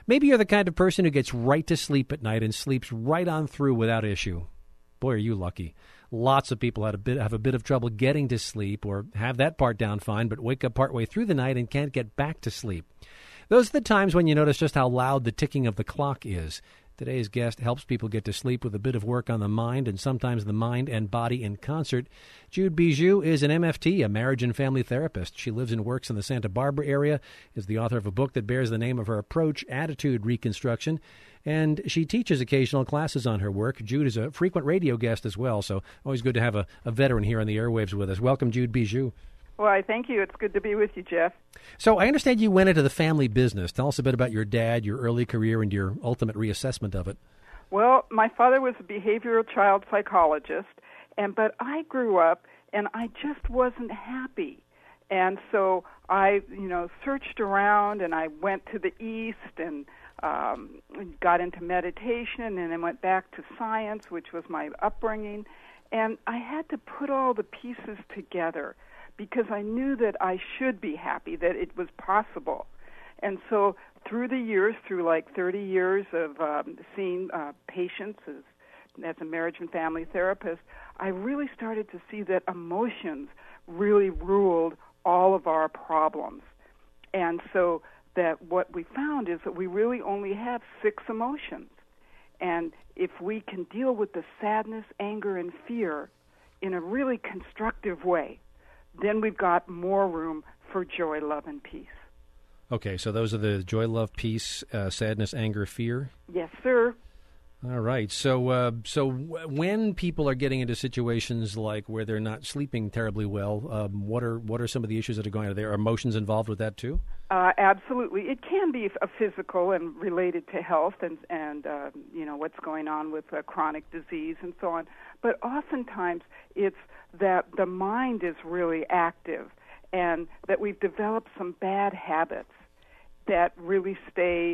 Maybe you're the kind of person who gets right to sleep at night and sleeps right on through without issue. Boy, are you lucky. Lots of people have a bit of trouble getting to sleep or have that part down fine, but wake up partway through the night and can't get back to sleep. Those are the times when you notice just how loud the ticking of the clock is. Today's guest helps people get to sleep with a bit of work on the mind and sometimes the mind and body in concert. Jude Bijou is an MFT, a marriage and family therapist. She lives and works in the Santa Barbara area, is the author of a book that bears the name of her approach, Attitude Reconstruction, and she teaches occasional classes on her work. Jude is a frequent radio guest as well, so always good to have a veteran here on the airwaves with us. Welcome, Jude Bijou. Well, I thank you. It's good to be with you, Jeff. So I understand you went into the family business. Tell us a bit about your dad, your early career, and your ultimate reassessment of it. Well, my father was a behavioral child psychologist, but I grew up and I just wasn't happy. And so I, searched around and I went to the East and got into meditation and then went back to science, which was my upbringing. And I had to put all the pieces together, because I knew that I should be happy, that it was possible. And so through the years, through like 30 years of seeing patients as a marriage and family therapist, I really started to see that emotions really ruled all of our problems. And so that what we found is that we really only have 6 emotions. And if we can deal with the sadness, anger, and fear in a really constructive way, then we've got more room for joy, love, and peace. Okay, so those are the joy, love, peace, sadness, anger, fear? Yes, sir. All right. So when people are getting into situations like where they're not sleeping terribly well, what are some of the issues that are going on? Are there emotions involved with that too? Absolutely. It can be a physical and related to health and what's going on with chronic disease and so on. But oftentimes it's that the mind is really active and that we've developed some bad habits that really stay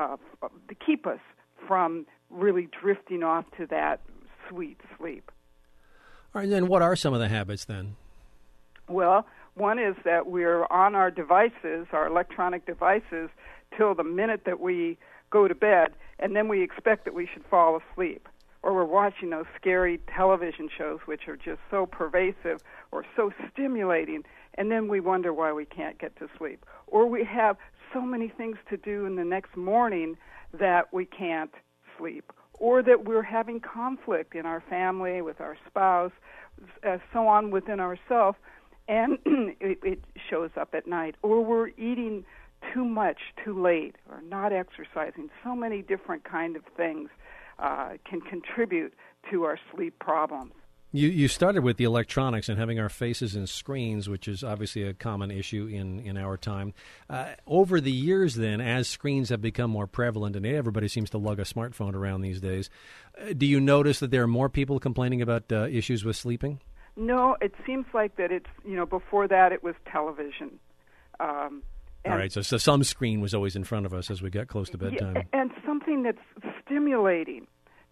to keep us from really drifting off to that sweet sleep. All right, and then what are some of the habits then? Well, one is that we're on our devices, our electronic devices, till the minute that we go to bed, and then we expect that we should fall asleep. Or we're watching those scary television shows which are just so pervasive or so stimulating, and then we wonder why we can't get to sleep. Or we have so many things to do in the next morning that we can't sleep. Or that we're having conflict in our family, with our spouse, so on within ourselves, and it shows up at night. Or we're eating too much too late, or not exercising. So many different kind of things can contribute to our sleep problems. You started with the electronics and having our faces in screens, which is obviously a common issue in our time. Over the years then, as screens have become more prevalent, and everybody seems to lug a smartphone around these days, do you notice that there are more people complaining about issues with sleeping? No, it seems like that it's, before that it was television. All right, so some screen was always in front of us as we got close to bedtime. Yeah, and something that's stimulating,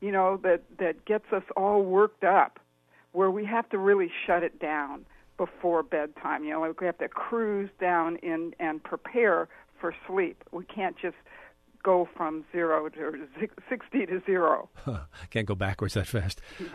that gets us all worked up, where we have to really shut it down before bedtime. Like we have to cruise down in and prepare for sleep. We can't just go from 0 to 60 to 0. Can't go backwards that fast.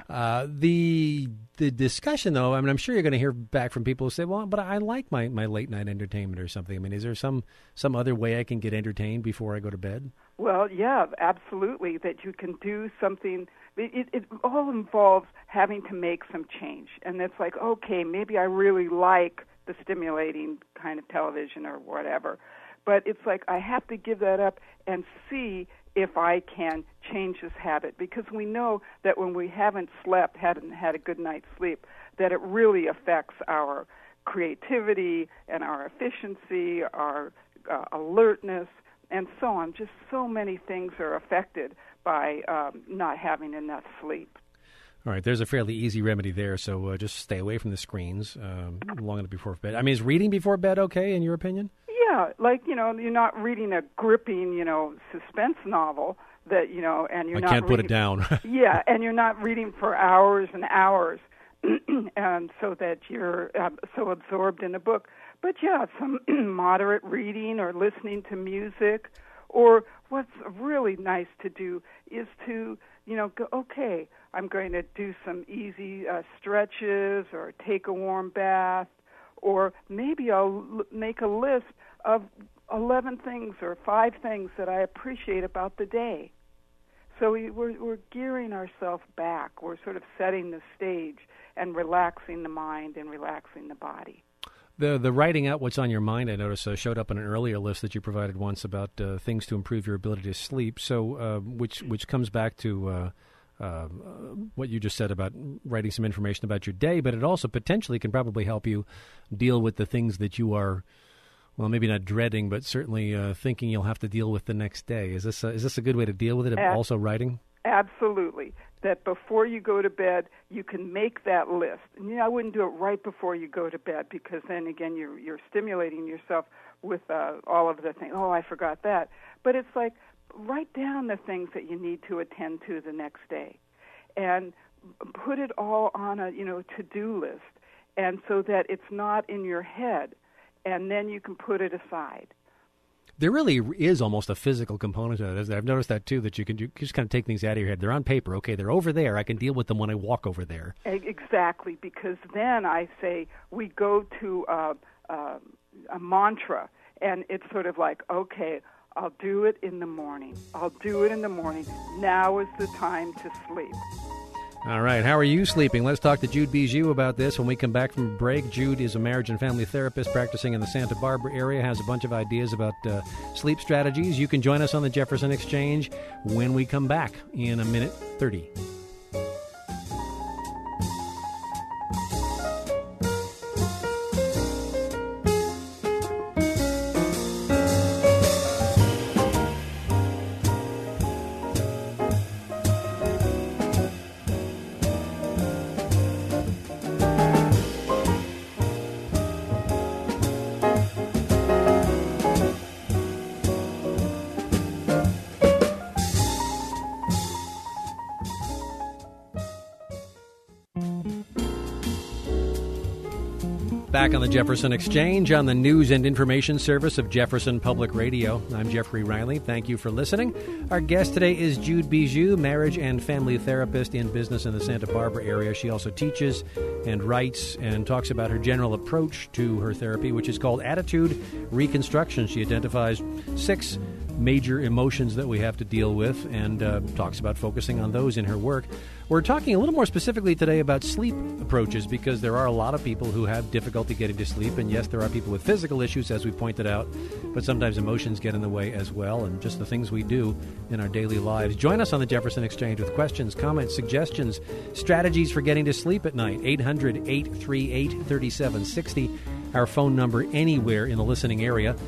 The discussion, though, I mean, I'm sure you're going to hear back from people who say, well, but I like my late night entertainment or something. I mean, is there some other way I can get entertained before I go to bed? Well, yeah, absolutely, that you can do something. It all involves having to make some change. And it's like, okay, maybe I really like the stimulating kind of television or whatever. But it's like I have to give that up and see if I can change this habit, because we know that when we haven't slept, hadn't had a good night's sleep, that it really affects our creativity and our efficiency, our alertness, and so on. Just so many things are affected by not having enough sleep. All right, there's a fairly easy remedy there, so just stay away from the screens long enough before bed. I mean, is reading before bed okay, in your opinion? Yeah, like, you're not reading a gripping, suspense novel that, and you're not I can't put it down. Yeah, and you're not reading for hours and hours, and so that you're so absorbed in a book. But, yeah, some moderate reading or listening to music Or what's really nice to do is to, go, okay, I'm going to do some easy stretches or take a warm bath, or maybe I'll make a list of 11 things or 5 things that I appreciate about the day. So we're gearing ourselves back. We're sort of setting the stage and relaxing the mind and relaxing the body. The writing out what's on your mind, I noticed, showed up on an earlier list that you provided once about things to improve your ability to sleep. So, which comes back to what you just said about writing some information about your day, but it also potentially can probably help you deal with the things that you are, well, maybe not dreading, but certainly thinking you'll have to deal with the next day. Is this a good way to deal with it? Also writing? Absolutely. That before you go to bed, you can make that list. And I wouldn't do it right before you go to bed, because then again you're stimulating yourself with all of the things. Oh, I forgot that. But it's like, write down the things that you need to attend to the next day, and put it all on a to-do list, and so that it's not in your head, and then you can put it aside. There really is almost a physical component to it. I've noticed that, too, that you can just kind of take things out of your head. They're on paper. Okay, they're over there. I can deal with them when I walk over there. Exactly, because then I say we go to a mantra, and it's sort of like, okay, I'll do it in the morning. I'll do it in the morning. Now is the time to sleep. All right. How are you sleeping? Let's talk to Jude Bijou about this when we come back from break. Jude is a marriage and family therapist practicing in the Santa Barbara area, has a bunch of ideas about sleep strategies. You can join us on the Jefferson Exchange when we come back in a minute 30. Back on the Jefferson Exchange on the news and information service of Jefferson Public Radio. I'm Jeffrey Riley. Thank you for listening. Our guest today is Jude Bijou, marriage and family therapist in business in the Santa Barbara area. She also teaches and writes and talks about her general approach to her therapy, which is called Attitude Reconstruction. She identifies 6 major emotions that we have to deal with and talks about focusing on those in her work. We're talking a little more specifically today about sleep approaches, because there are a lot of people who have difficulty getting to sleep, and yes, there are people with physical issues, as we pointed out, but sometimes emotions get in the way as well, and just the things we do in our daily lives. Join us on the Jefferson Exchange with questions, comments, suggestions, strategies for getting to sleep at night. 800-838-3760. Our phone number anywhere in the listening area,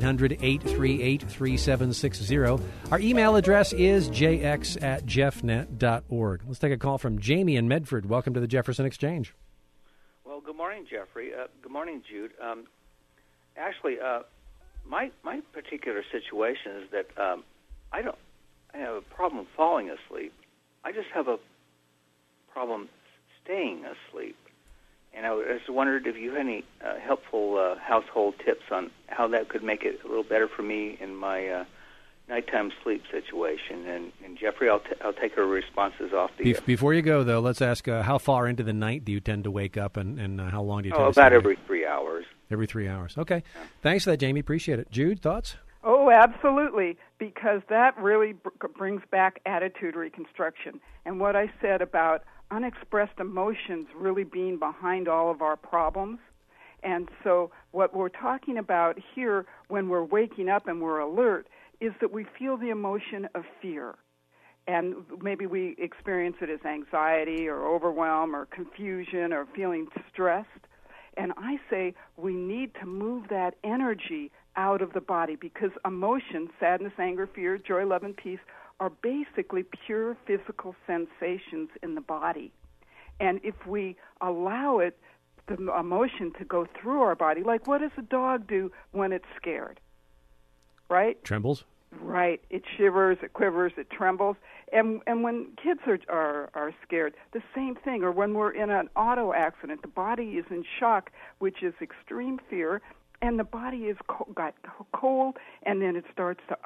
800-838-3760. Our email address is jx@jeffnet.org. Let's take a call from Jamie in Medford. Welcome to the Jefferson Exchange. Well, good morning, Jeffrey. Good morning, Jude. Actually, my particular situation is that I have a problem falling asleep. I just have a problem staying asleep. And I just wondered if you had any helpful household tips on how that could make it a little better for me in my nighttime sleep situation. And Jeffrey, I'll take her responses off the... Before you go, though, let's ask how far into the night do you tend to wake up, and how long do you tend to about sleep? Every 3 hours. Every 3 hours. Okay. Yeah. Thanks for that, Jamie. Appreciate it. Jude, thoughts? Oh, absolutely, because that really brings back attitude reconstruction. And what I said about unexpressed emotions really being behind all of our problems. And so what we're talking about here when we're waking up and we're alert is that we feel the emotion of fear. And maybe we experience it as anxiety or overwhelm or confusion or feeling stressed. And I say we need to move that energy out of the body, because emotions, sadness, anger, fear, joy, love, and peace, are basically pure physical sensations in the body. And if we allow it, the emotion, to go through our body, like what does a dog do when it's scared? Right? Trembles? Right. It shivers, it quivers, it trembles. And when kids are scared, the same thing. Or when we're in an auto accident, the body is in shock, which is extreme fear, and the body is got cold, and then it starts to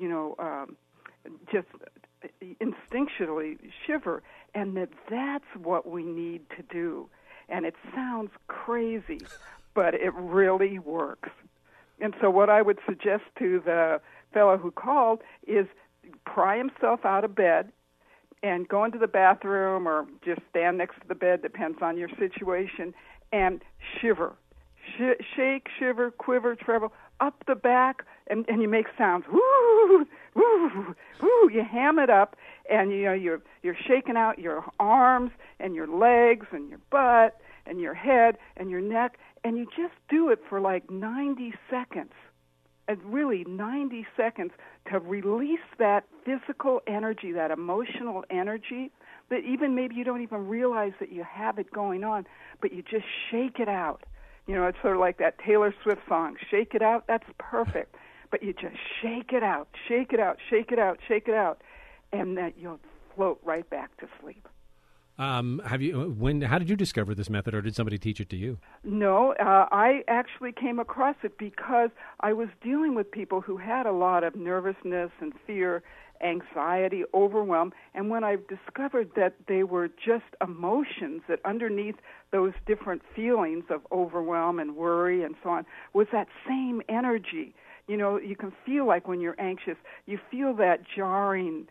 just instinctually shiver, and that's what we need to do. And it sounds crazy, but it really works. And so what I would suggest to the fellow who called is pry himself out of bed and go into the bathroom or just stand next to the bed, depends on your situation, and shiver. Shake, shiver, quiver, treble, up the back, and you make sounds. Woo, woo, woo. You ham it up, and you're shaking out your arms and your legs and your butt and your head and your neck, and you just do it for like 90 seconds. And really 90 seconds to release that physical energy, that emotional energy, that even maybe you don't even realize that you have it going on, but you just shake it out. It's sort of like that Taylor Swift song, Shake It Out. That's perfect. But you just shake it out, shake it out, shake it out, shake it out, and that you'll float right back to sleep. How did you discover this method, or did somebody teach it to you? No, I actually came across it because I was dealing with people who had a lot of nervousness and fear, anxiety, overwhelm, and when I discovered that they were just emotions, that underneath those different feelings of overwhelm and worry and so on was that same energy. You can feel like when you're anxious, you feel that jarring,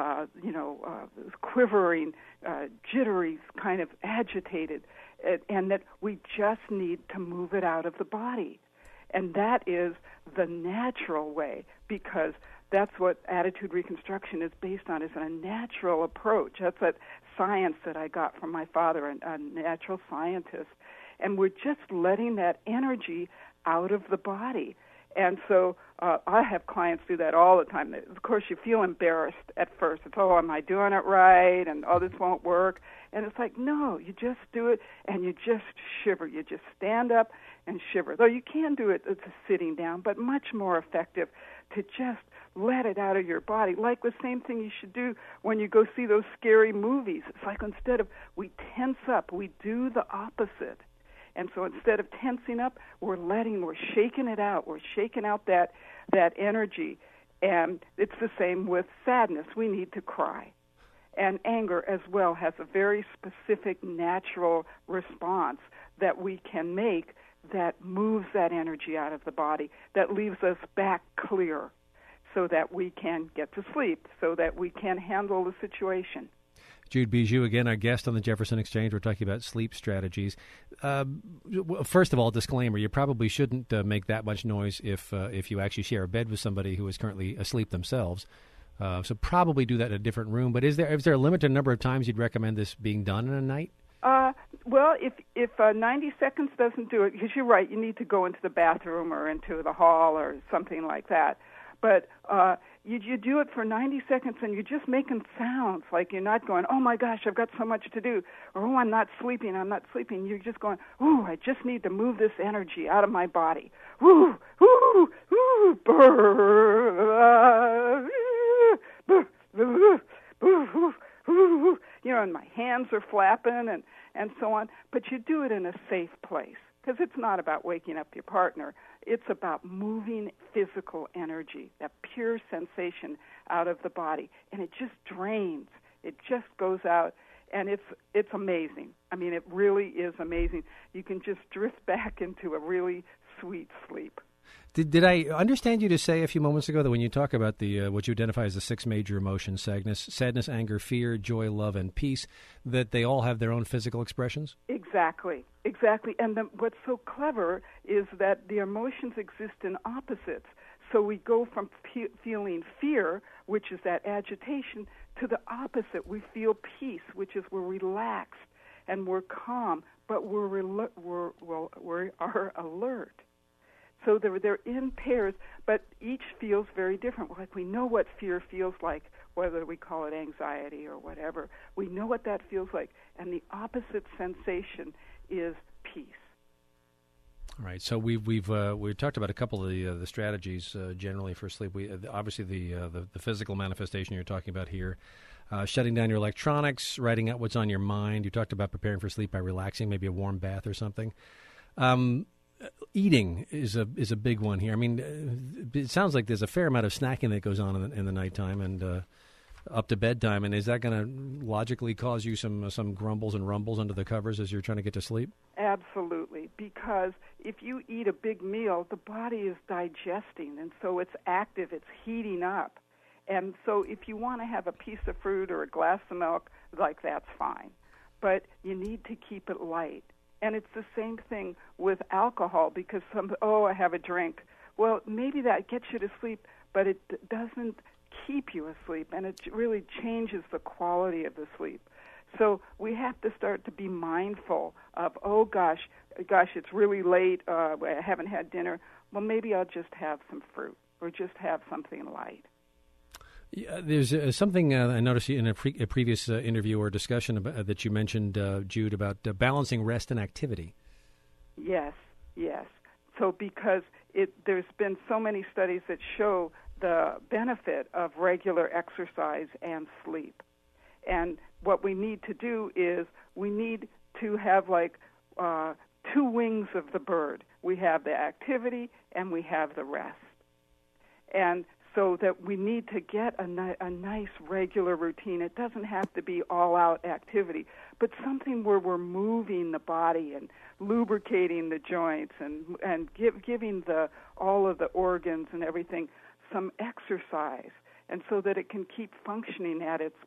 quivering, jittery, kind of agitated, and that we just need to move it out of the body. And that is the natural way, because that's what attitude reconstruction is based on, is a natural approach. That's that science that I got from my father, a natural scientist. And we're just letting that energy out of the body. And so I have clients do that all the time. Of course, you feel embarrassed at first. It's, am I doing it right? And, this won't work. And it's like, no, you just do it, and you just shiver. You just stand up and shiver. Though you can do it sitting down, but much more effective to just let it out of your body. Like the same thing you should do when you go see those scary movies. It's like instead of we tense up, we do the opposite. And so instead of tensing up, we're shaking it out. We're shaking out that energy. And it's the same with sadness. We need to cry. And anger as well has a very specific natural response that we can make that moves that energy out of the body, that leaves us back clear so that we can get to sleep, so that we can handle the situation. Jude Bijou, again, our guest on the Jefferson Exchange. We're talking about sleep strategies. First of all, disclaimer, you probably shouldn't make that much noise if you actually share a bed with somebody who is currently asleep themselves. So probably do that in a different room. But is there a limited number of times you'd recommend this being done in a night? Well, if 90 seconds doesn't do it, because you're right, you need to go into the bathroom or into the hall or something like that. But you do it for 90 seconds, and you're just making sounds, like you're not going, oh, my gosh, I've got so much to do, or, oh, I'm not sleeping. You're just going, ooh, I just need to move this energy out of my body. Ooh, ooh, ooh, brr, brr, brr, brr, brr, and my hands are flapping and so on. But you do it in a safe place, because it's not about waking up your partner. It's about moving physical energy, that pure sensation out of the body. And it just drains. It just goes out, and it's amazing. I mean, it really is amazing. You can just drift back into a really sweet sleep. Did I understand you to say a few moments ago that when you talk about the what you identify as the 6 major emotions, sadness, anger, fear, joy, love, and peace, that they all have their own physical expressions? Exactly. And what's so clever is that the emotions exist in opposites. So we go from feeling fear, which is that agitation, to the opposite. We feel peace, which is we're relaxed and we're calm, but we are alert. So they're in pairs, but each feels very different. Like we know what fear feels like, whether we call it anxiety or whatever. We know what that feels like, and the opposite sensation is peace. All right. So we've talked about a couple of the strategies generally for sleep. Obviously the physical manifestation you're talking about here, shutting down your electronics, writing out what's on your mind. You talked about preparing for sleep by relaxing, maybe a warm bath or something. Eating is a big one here. I mean, it sounds like there's a fair amount of snacking that goes on in the nighttime and up to bedtime. And is that going to logically cause you some grumbles and rumbles under the covers as you're trying to get to sleep? Absolutely, because if you eat a big meal, the body is digesting, and so it's active, it's heating up. And so if you want to have a piece of fruit or a glass of milk, like that's fine. But you need to keep it light. And it's the same thing with alcohol, because I have a drink. Well, maybe that gets you to sleep, but it doesn't keep you asleep, and it really changes the quality of the sleep. So we have to start to be mindful of, gosh, it's really late, I haven't had dinner. Well, maybe I'll just have some fruit or just have something light. Yeah, there's something I noticed in a previous interview or discussion about, that you mentioned, Jude, about balancing rest and activity. Yes. So because there's been so many studies that show the benefit of regular exercise and sleep. And what we need to do is we need to have two wings of the bird. We have the activity and we have the rest. And so that we need to get a nice regular routine. It doesn't have to be all-out activity, but something where we're moving the body and lubricating the joints and giving all of the organs and everything some exercise, and so that it can keep functioning at its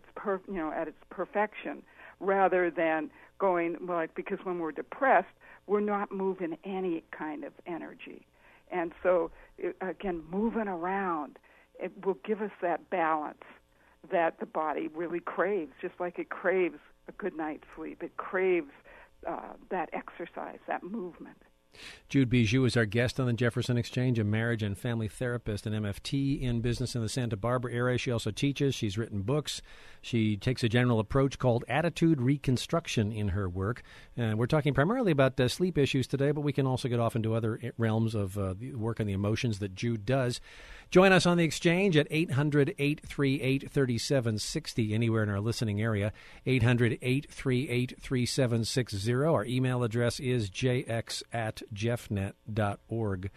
perfection, rather than going because when we're depressed, we're not moving any kind of energy. And so, again, moving around, it will give us that balance that the body really craves, just like it craves a good night's sleep. It craves that exercise, that movement. Jude Bijou is our guest on the Jefferson Exchange, a marriage and family therapist and MFT in business in the Santa Barbara area. She also teaches. She's written books. She takes a general approach called attitude reconstruction in her work. We're talking primarily about sleep issues today, but we can also get off into other realms of the work on the emotions that Jude does. Join us on the Exchange at 800-838-3760, anywhere in our listening area, 800-838-3760. Our email address is jx@jeffnet.org.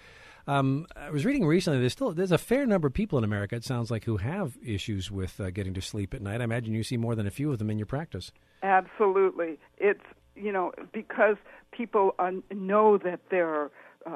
I was reading recently, there's a fair number of people in America, it sounds like, who have issues with getting to sleep at night. I imagine you see more than a few of them in your practice. Absolutely. It's, because people know that they're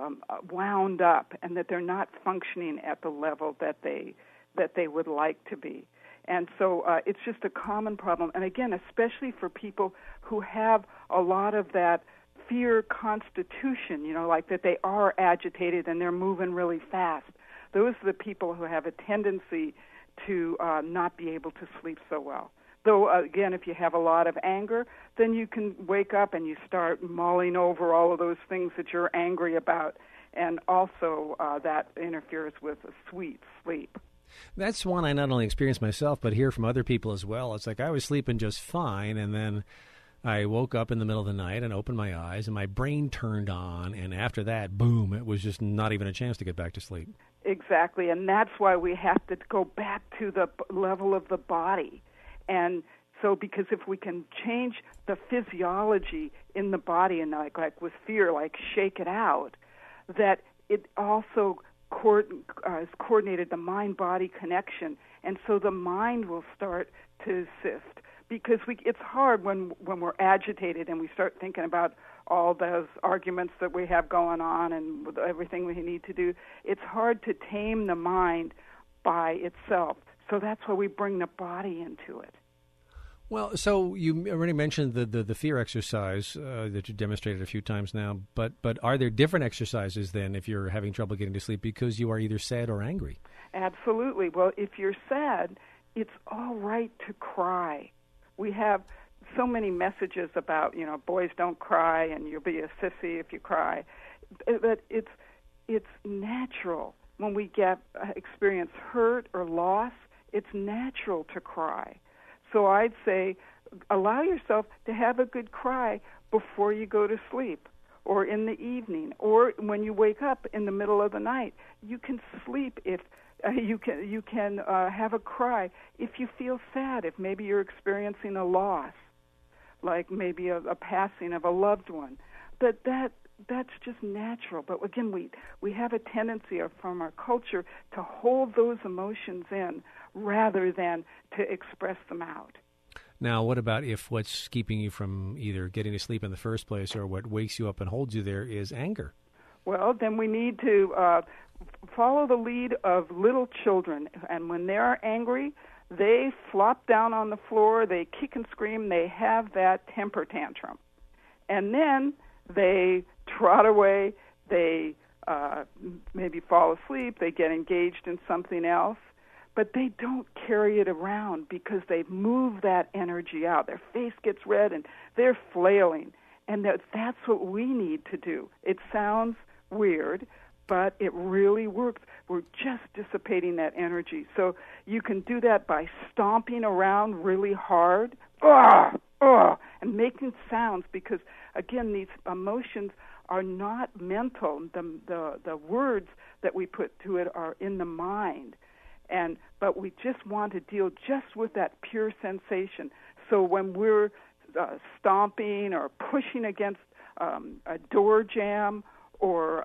wound up and that they're not functioning at the level that they would like to be. And so it's just a common problem. And again, especially for people who have a lot of that fear constitution, like that they are agitated and they're moving really fast. Those are the people who have a tendency to not be able to sleep so well. Though, again, if you have a lot of anger, then you can wake up and you start mulling over all of those things that you're angry about, and also that interferes with a sweet sleep. That's one I not only experience myself, but hear from other people as well. It's like I was sleeping just fine, and then I woke up in the middle of the night and opened my eyes, and my brain turned on, and after that, boom, it was just not even a chance to get back to sleep. Exactly, and that's why we have to go back to the level of the body. And so because if we can change the physiology in the body and like with fear, like shake it out, that it also is coordinated, the mind-body connection, and so the mind will start to sift. Because it's hard when we're agitated and we start thinking about all those arguments that we have going on and with everything we need to do. It's hard to tame the mind by itself. So that's why we bring the body into it. Well, so you already mentioned the fear exercise that you demonstrated a few times now, but are there different exercises then if you're having trouble getting to sleep because you are either sad or angry? Absolutely. Well, if you're sad, it's all right to cry. We have so many messages about, boys don't cry and you'll be a sissy if you cry. But it's natural. When we experience hurt or loss, it's natural to cry. So I'd say allow yourself to have a good cry before you go to sleep or in the evening or when you wake up in the middle of the night. You can sleep if you can have a cry if you feel sad, if maybe you're experiencing a loss, like maybe a passing of a loved one. But that that's just natural. But again, we have a tendency from our culture to hold those emotions in rather than to express them out. Now, what about if what's keeping you from either getting to sleep in the first place or what wakes you up and holds you there is anger? Well, then we need to follow the lead of little children. And when they're angry, they flop down on the floor, they kick and scream, they have that temper tantrum. And then they trot away, they maybe fall asleep, they get engaged in something else. But they don't carry it around because they move that energy out. Their face gets red and they're flailing. And that's what we need to do. It sounds weird, but it really works. We're just dissipating that energy. So you can do that by stomping around really hard, and making sounds because, again, these emotions are not mental. The words that we put to it are in the mind. But we just want to deal just with that pure sensation. So when we're stomping or pushing against a door jamb, or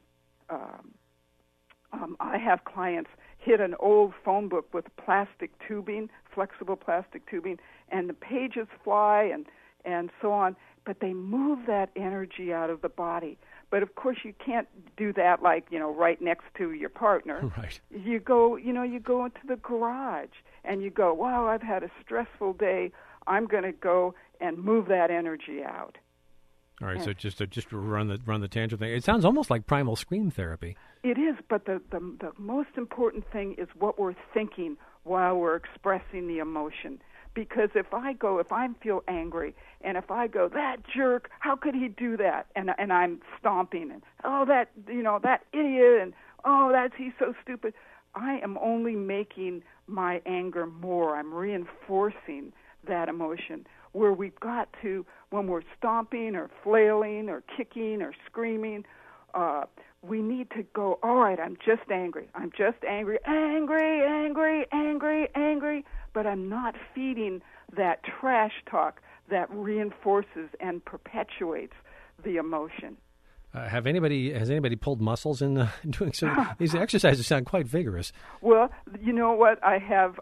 I have clients hit an old phone book with plastic tubing, flexible plastic tubing, and the pages fly and so on. But they move that energy out of the body. But of course, you can't do that right next to your partner. Right. You go into the garage and you go, wow, I've had a stressful day. I'm going to go and move that energy out. All right. So just to run the tantrum thing. It sounds almost like primal scream therapy. It is, but the most important thing is what we're thinking while we're expressing the emotion. Because if I feel angry, and if I go, that jerk, how could he do that? And I'm stomping, and that idiot, and he's so stupid. I am only making my anger more. I'm reinforcing that emotion. Where we've got to, when we're stomping or flailing or kicking or screaming, we need to go, all right, I'm just angry. Angry. But I'm not feeding that trash talk that reinforces and perpetuates the emotion. Has anybody pulled muscles in doing so? These exercises sound quite vigorous. Well, you know what? I have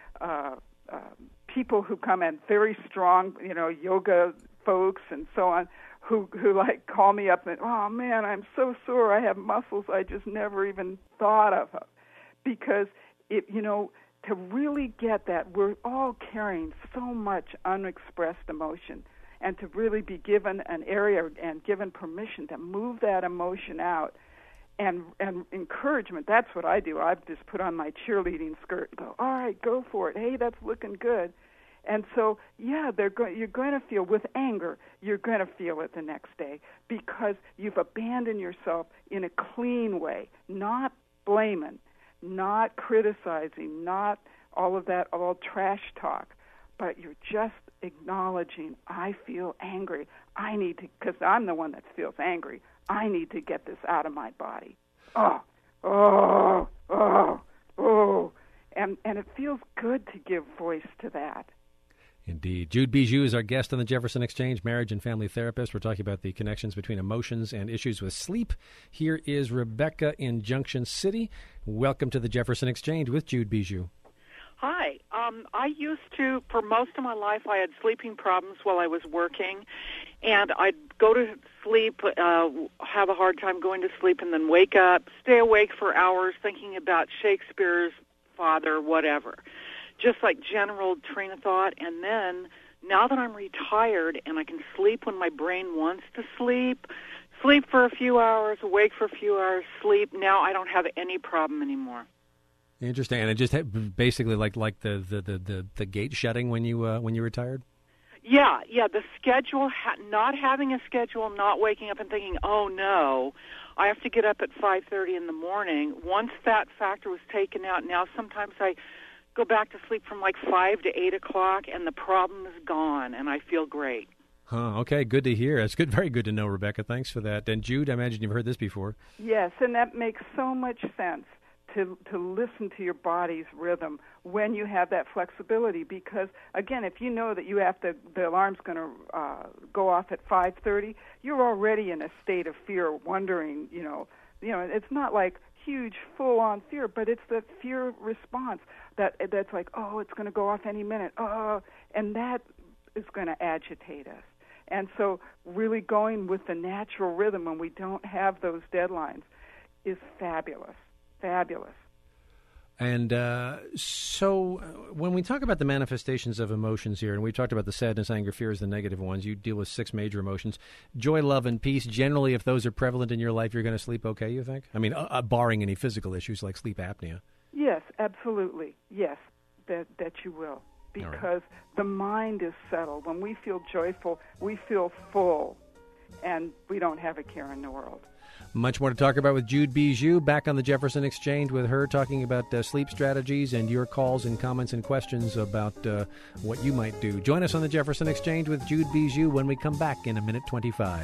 people who come in very strong, yoga folks and so on, who call me up and, oh man, I'm so sore. I have muscles I just never even thought of, because to really get that, we're all carrying so much unexpressed emotion, and to really be given an area and given permission to move that emotion out, and encouragement. That's what I do. I just put on my cheerleading skirt and go, all right, go for it. Hey, that's looking good. And so, yeah, you're going to feel, with anger, you're going to feel it the next day because you've abandoned yourself in a clean way, not blaming, not criticizing, not all of that, all trash talk, but you're just acknowledging, I feel angry. I need to, because I'm the one that feels angry, I need to get this out of my body. And it feels good to give voice to that. Indeed. Jude Bijou is our guest on the Jefferson Exchange, marriage and family therapist. We're talking about the connections between emotions and issues with sleep. Here is Rebecca in Junction City. Welcome to the Jefferson Exchange with Jude Bijou. Hi. I used to, for most of my life, I had sleeping problems while I was working, and I'd go to sleep, have a hard time going to sleep, and then wake up, stay awake for hours thinking about Shakespeare's father, whatever. Just like general train of thought. And then now that I'm retired and I can sleep when my brain wants to sleep for a few hours, awake for a few hours, sleep, now I don't have any problem anymore. Interesting. And it just basically like the gate shutting when you retired? Yeah. The schedule, not having a schedule, not waking up and thinking, oh no, I have to get up at 5:30 in the morning. Once that factor was taken out, now sometimes I go back to sleep from like 5 to 8 o'clock, and the problem is gone, and I feel great. Okay, good to hear. It's good, very good to know, Rebecca. Thanks for that. And Jude, I imagine you've heard this before. Yes, and that makes so much sense, to listen to your body's rhythm when you have that flexibility. Because again, if you know that the alarm's going to go off at 5:30, you're already in a state of fear, wondering, it's not like huge full-on fear, but it's the fear response that's like, oh, it's going to go off any minute, and that is going to agitate us. And so really going with the natural rhythm when we don't have those deadlines is fabulous. And so when we talk about the manifestations of emotions here, and we talked about the sadness, anger, fear as the negative ones, you deal with 6 major emotions. Joy, love, and peace, generally, if those are prevalent in your life, you're going to sleep okay, you think? I mean, barring any physical issues like sleep apnea. Yes, absolutely. Yes, that you will. Because the mind is settled. When we feel joyful, we feel full, and we don't have a care in the world. Much more to talk about with Jude Bijou, back on the Jefferson Exchange with her, talking about sleep strategies and your calls and comments and questions about what you might do. Join us on the Jefferson Exchange with Jude Bijou when we come back in a minute 25.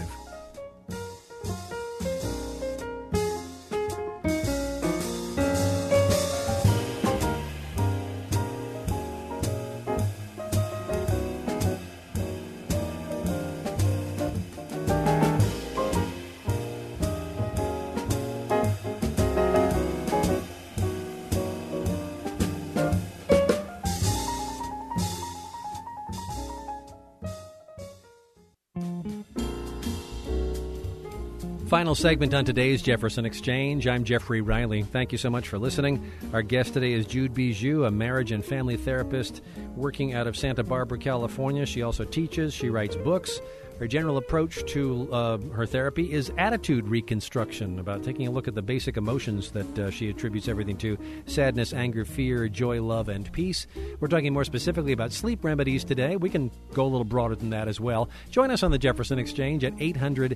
Final segment on today's Jefferson Exchange. I'm Jeffrey Riley. Thank you so much for listening. Our guest today is Jude Bijou, a marriage and family therapist working out of Santa Barbara, California. She also teaches. She writes books. Her general approach to her therapy is attitude reconstruction, about taking a look at the basic emotions that she attributes everything to: sadness, anger, fear, joy, love, and peace. We're talking more specifically about sleep remedies today. We can go a little broader than that as well. Join us on the Jefferson Exchange at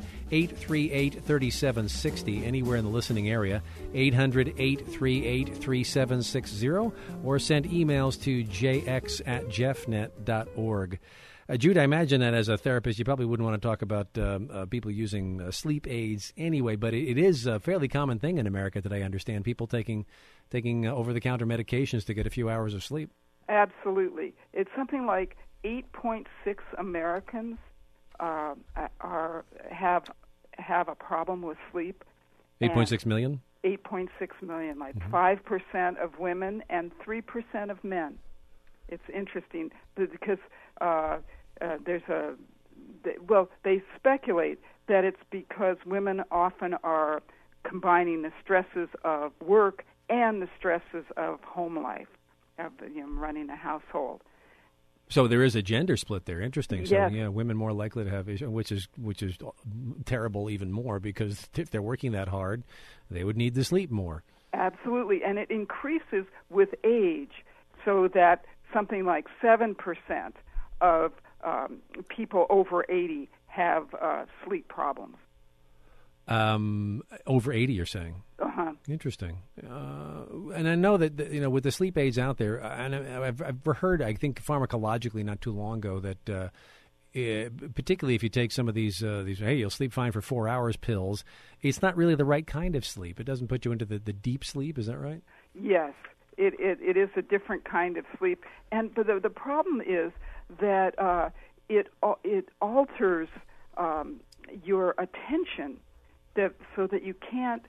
800-838-3760, anywhere in the listening area, 800-838-3760, or send emails to jx@jeffnet.org. Jude, I imagine that as a therapist, you probably wouldn't want to talk about people using sleep aids anyway, but it is a fairly common thing in America today, I understand, people taking over-the-counter medications to get a few hours of sleep. Absolutely. It's something like 8.6 Americans have a problem with sleep. 8.6 million? 8.6 million, like 5% of women and 3% of men. It's interesting because they speculate that it's because women often are combining the stresses of work and the stresses of home life, of running a household. So there is a gender split there. Interesting. So yes. Yeah, women more likely to have issues, which is terrible even more, because if they're working that hard, they would need to sleep more. Absolutely, and it increases with age, so that something like 7% of people over 80 have sleep problems. Over 80, you're saying? Uh-huh. Interesting. And I know that with the sleep aids out there, and I've heard, I think pharmacologically not too long ago, that particularly if you take some of these, hey, you'll sleep fine for 4 hours pills, it's not really the right kind of sleep. It doesn't put you into the deep sleep. Is that right? Yes. It is a different kind of sleep, and the problem is that it alters your attention, so that you can't,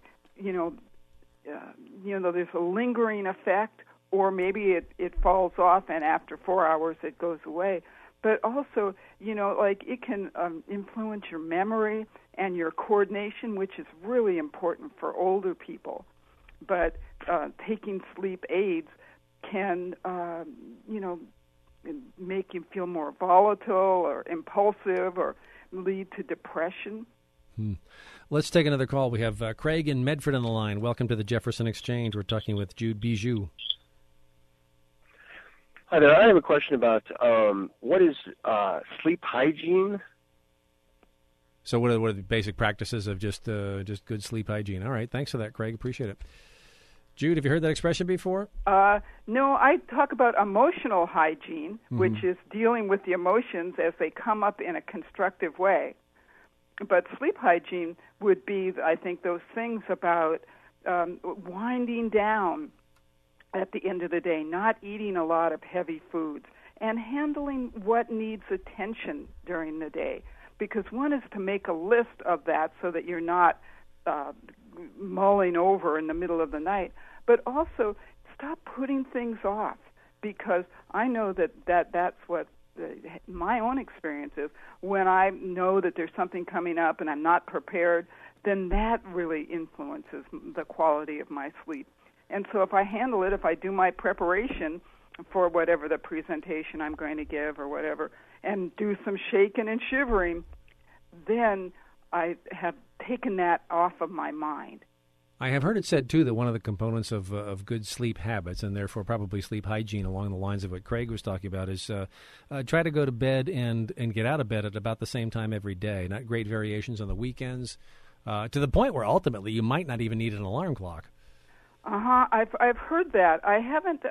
there's a lingering effect, or maybe it falls off and after 4 hours it goes away. But also, it can influence your memory and your coordination, which is really important for older people. But taking sleep aids can, make you feel more volatile or impulsive or lead to depression. Let's take another call. We have Craig in Medford on the line. Welcome to the Jefferson Exchange. We're talking with Jude Bijou. Hi there. I have a question about what is sleep hygiene? So what are the basic practices of just good sleep hygiene? All right. Thanks for that, Craig. Appreciate it. Jude, have you heard that expression before? No, I talk about emotional hygiene, which is dealing with the emotions as they come up in a constructive way. But sleep hygiene would be, I think, those things about winding down at the end of the day, not eating a lot of heavy foods, and handling what needs attention during the day. Because one is to make a list of that so that you're not mulling over in the middle of the night, but also stop putting things off, because I know that's what my own experience is. When I know that there's something coming up and I'm not prepared, then that really influences the quality of my sleep. And so if I handle it, if I do my preparation for whatever the presentation I'm going to give or whatever, and do some shaking and shivering, then I have taken that off of my mind. I have heard it said, too, that one of the components of good sleep habits, and therefore probably sleep hygiene along the lines of what Craig was talking about, is try to go to bed and get out of bed at about the same time every day, not great variations on the weekends, to the point where ultimately you might not even need an alarm clock. I've heard that. I haven't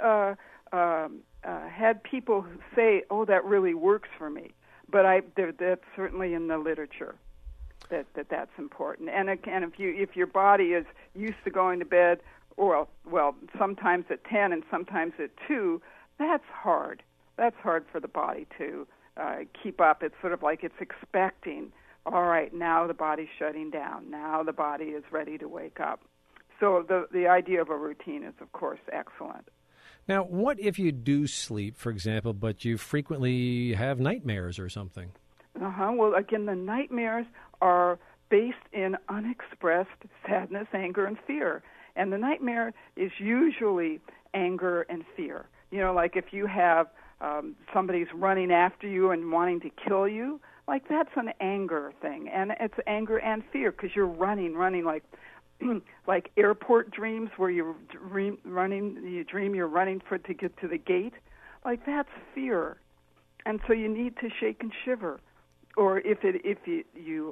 had people say, "Oh, that really works for me," but that's certainly in the literature. That's important. And again, if your body is used to going to bed, well, sometimes at 10 and sometimes at 2, that's hard. That's hard for the body to keep up. It's sort of like it's expecting, all right, now the body's shutting down. Now the body is ready to wake up. So the idea of a routine is, of course, excellent. Now, what if you do sleep, for example, but you frequently have nightmares or something? Well, again, the nightmares are based in unexpressed sadness, anger, and fear. And the nightmare is usually anger and fear. You know, like if you have somebody's running after you and wanting to kill you, like that's an anger thing. And it's anger and fear because you're running like like airport dreams where you're running, you dream you're running to get to the gate. Like that's fear. And so you need to shake and shiver. Or if you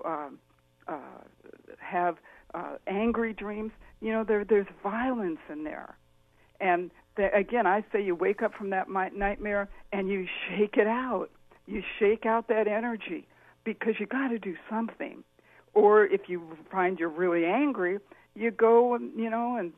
have angry dreams, you know, there's violence in there. And again, I say you wake up from that nightmare and you shake it out. You shake out that energy because you got to do something. Or if you find you're really angry, you go, and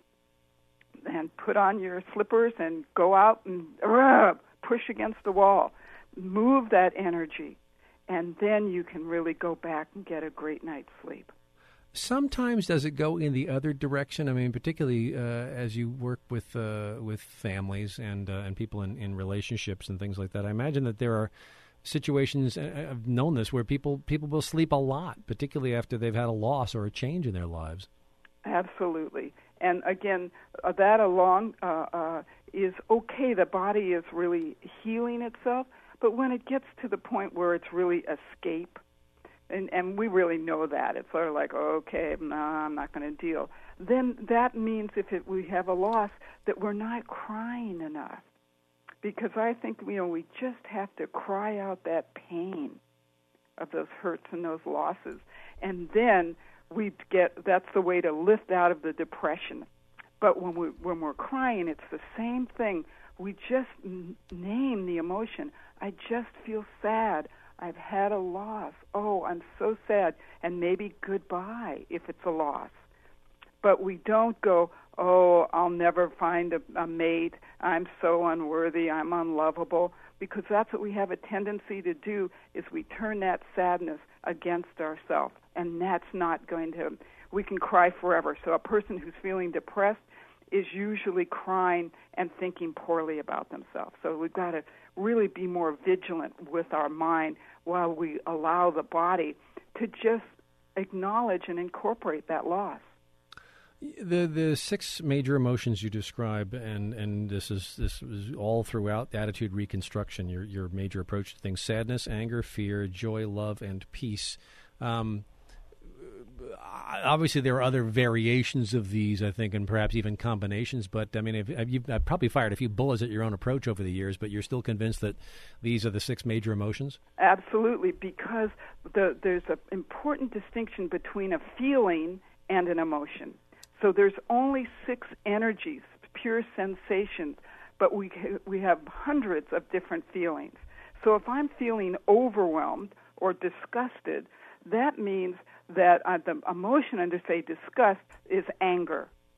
put on your slippers and go out and push against the wall. Move that energy. And then you can really go back and get a great night's sleep. Sometimes does it go in the other direction? I mean, particularly as you work with families and people in relationships and things like that. I imagine that there are situations, I've known this, where people will sleep a lot, particularly after they've had a loss or a change in their lives. Absolutely. And again, that along is okay. The body is really healing itself. But when it gets to the point where it's really escape, and we really know that, it's sort of like, okay, no, I'm not going to deal, then that means we have a loss that we're not crying enough. Because I think, we just have to cry out that pain of those hurts and those losses. And then that's the way to lift out of the depression. But when we're crying, it's the same thing. We just name the emotion. I just feel sad. I've had a loss. Oh, I'm so sad. And maybe goodbye if it's a loss. But we don't go, oh, I'll never find a mate. I'm so unworthy. I'm unlovable. Because that's what we have a tendency to do, is we turn that sadness against ourselves. And that's not going to, we can cry forever. So a person who's feeling depressed is usually crying and thinking poorly about themselves. So we've got to really be more vigilant with our mind while we allow the body to just acknowledge and incorporate that loss. The 6 major emotions you describe, and this is all throughout attitude reconstruction, your major approach to things: sadness, anger, fear, joy, love, and peace. Obviously, there are other variations of these, I think, and perhaps even combinations. But, I mean, I've probably fired a few bullets at your own approach over the years, but you're still convinced that these are the 6 major emotions? Absolutely, because there's an important distinction between a feeling and an emotion. So there's only 6 energies, pure sensations, but we have hundreds of different feelings. So if I'm feeling overwhelmed or disgusted, that means that the emotion under, say, disgust is anger.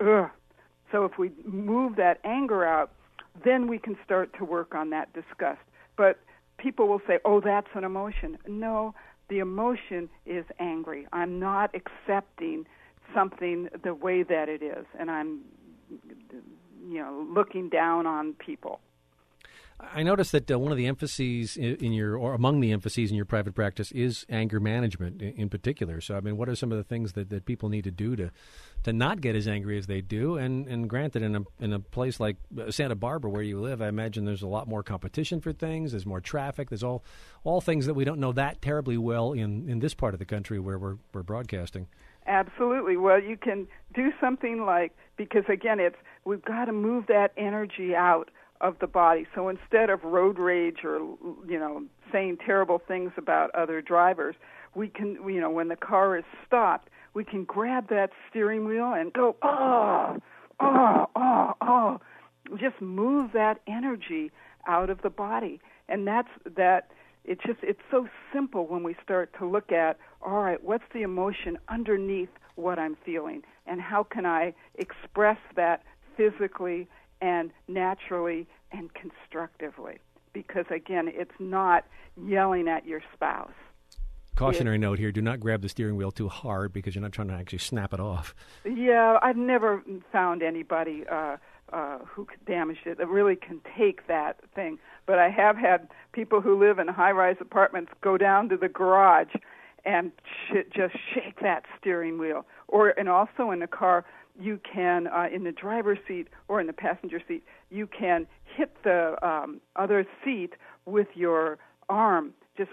ugh. So if we move that anger out, then we can start to work on that disgust. But people will say, oh, that's an emotion. No, the emotion is angry. I'm not accepting something the way that it is, and I'm, looking down on people. I noticed that one of the emphases among the emphases in your private practice is anger management in particular. So, I mean, what are some of the things that people need to do to not get as angry as they do? And granted, in a place like Santa Barbara where you live, I imagine there's a lot more competition for things. There's more traffic. There's all things that we don't know that terribly well in this part of the country where we're broadcasting. Absolutely. Well, you can do something like, because again, we've got to move that energy out of the body. So instead of road rage or, saying terrible things about other drivers, we can, when the car is stopped, we can grab that steering wheel and go, oh, oh, oh, oh. Just move that energy out of the body. And it's so simple when we start to look at, all right, what's the emotion underneath what I'm feeling? And how can I express that physically and naturally and constructively? Because, again, it's not yelling at your spouse. Cautionary note here, do not grab the steering wheel too hard because you're not trying to actually snap it off. Yeah, I've never found anybody who damaged it that really can take that thing. But I have had people who live in high-rise apartments go down to the garage and just shake that steering wheel. And also in the car, you can, in the driver's seat or in the passenger seat, you can hit the other seat with your arm. Just,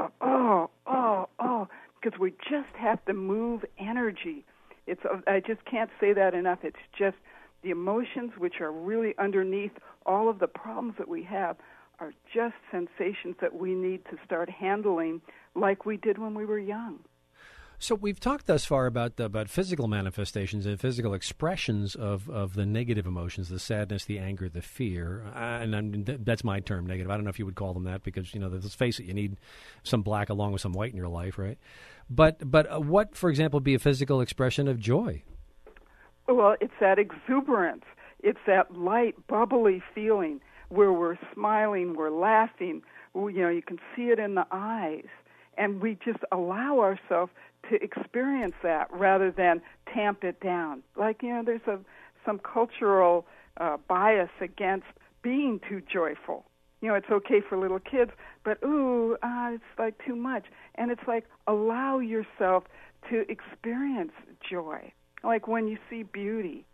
because we just have to move energy. I just can't say that enough. It's just the emotions which are really underneath all of the problems that we have are just sensations that we need to start handling like we did when we were young. So we've talked thus far about physical manifestations and physical expressions of the negative emotions, the sadness, the anger, the fear, and that's my term, negative. I don't know if you would call them that because, let's face it, you need some black along with some white in your life, right? But what, for example, would be a physical expression of joy? Well, it's that exuberance. It's that light, bubbly feeling where we're smiling, we're laughing. You can see it in the eyes. And we just allow ourselves to experience that rather than tamp it down. Like, there's some cultural bias against being too joyful. It's okay for little kids, but, it's like too much. And it's like, allow yourself to experience joy. Like when you see beauty.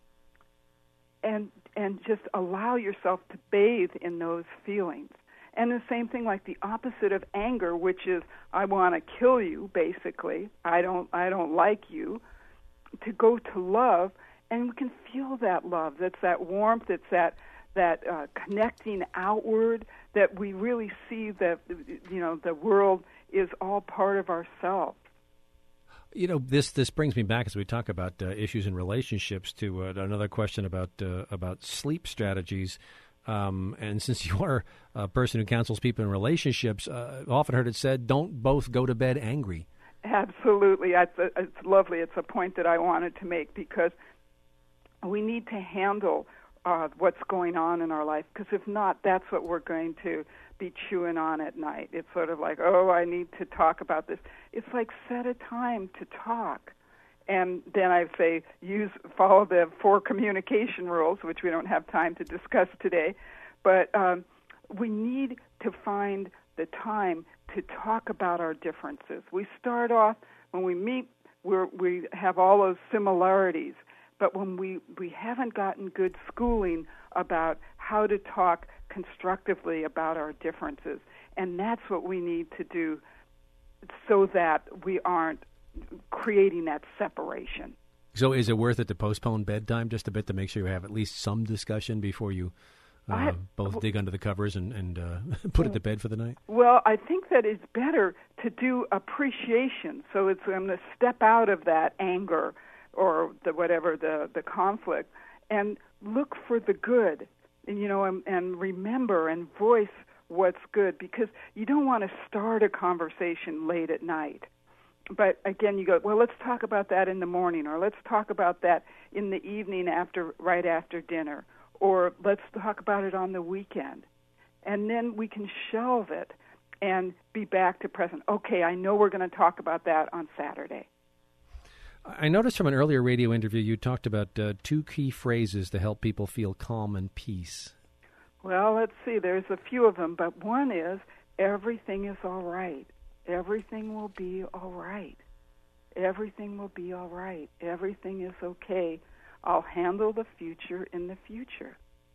And just allow yourself to bathe in those feelings. And the same thing like the opposite of anger, which is I want to kill you, basically. I don't like you. To go to love, and we can feel that love. That's that warmth. It's that connecting outward that we really see that the world is all part of ourselves. This brings me back as we talk about issues in relationships to another question about sleep strategies. And since you are a person who counsels people in relationships, I've often heard it said, don't both go to bed angry. Absolutely. It's lovely. It's a point that I wanted to make because we need to handle what's going on in our life, because if not, that's what we're going to be chewing on at night. It's sort of like, I need to talk about this. It's like set a time to talk. And then I say follow the 4 communication rules, which we don't have time to discuss today. But we need to find the time to talk about our differences. We start off, when we meet, we have all those similarities. But when we haven't gotten good schooling about how to talk constructively about our differences. And that's what we need to do so that we aren't creating that separation. So is it worth it to postpone bedtime just a bit to make sure you have at least some discussion before you both dig under the covers and put it to bed for the night? Well, I think that it's better to do appreciation. So it's going to step out of that anger or the conflict and look for the good, and remember and voice what's good, because you don't want to start a conversation late at night But again, you go, well, let's talk about that in the morning, or let's talk about that in the evening right after dinner, or let's talk about it on the weekend. And then we can shelve it and be back to present. Okay, I know we're going to talk about that on Saturday. I noticed from an earlier radio interview you talked about 2 key phrases to help people feel calm and peace. Well, let's see. There's a few of them, but one is, everything is all right. Everything will be all right. Everything will be all right. Everything is okay. I'll handle the future in the future.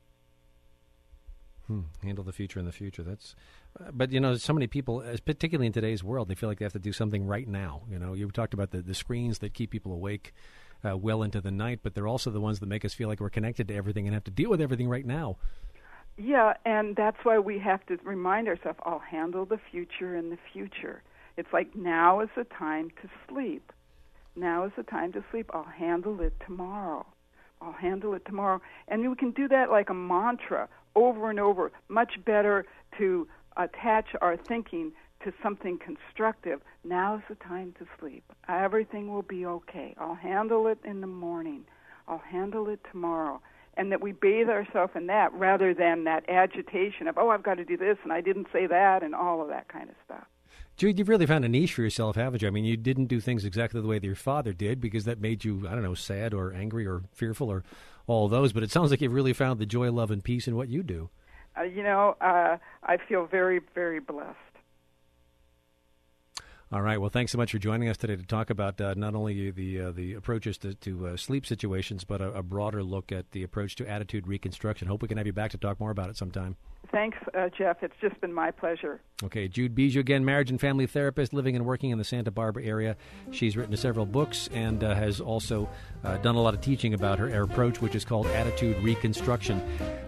Handle the future in the future. But so many people, particularly in today's world, they feel like they have to do something right now. You talked about the screens that keep people awake well into the night, but they're also the ones that make us feel like we're connected to everything and have to deal with everything right now. Yeah, and that's why we have to remind ourselves, I'll handle the future in the future. It's like, now is the time to sleep. Now is the time to sleep. I'll handle it tomorrow. I'll handle it tomorrow. And we can do that like a mantra over and over. Much better to attach our thinking to something constructive. Now is the time to sleep. Everything will be okay. I'll handle it in the morning. I'll handle it tomorrow. And that we bathe ourselves in that rather than that agitation of, I've got to do this and I didn't say that and all of that kind of stuff. Jude, you've really found a niche for yourself, haven't you? I mean, you didn't do things exactly the way that your father did because that made you, sad or angry or fearful or all those. But it sounds like you've really found the joy, love, and peace in what you do. I feel very, very blessed. All right. Well, thanks so much for joining us today to talk about not only the approaches to sleep situations, but a broader look at the approach to attitude reconstruction. Hope we can have you back to talk more about it sometime. Thanks, Jeff. It's just been my pleasure. Okay. Jude Bijou, again, marriage and family therapist living and working in the Santa Barbara area. She's written several books and has also done a lot of teaching about her approach, which is called attitude reconstruction.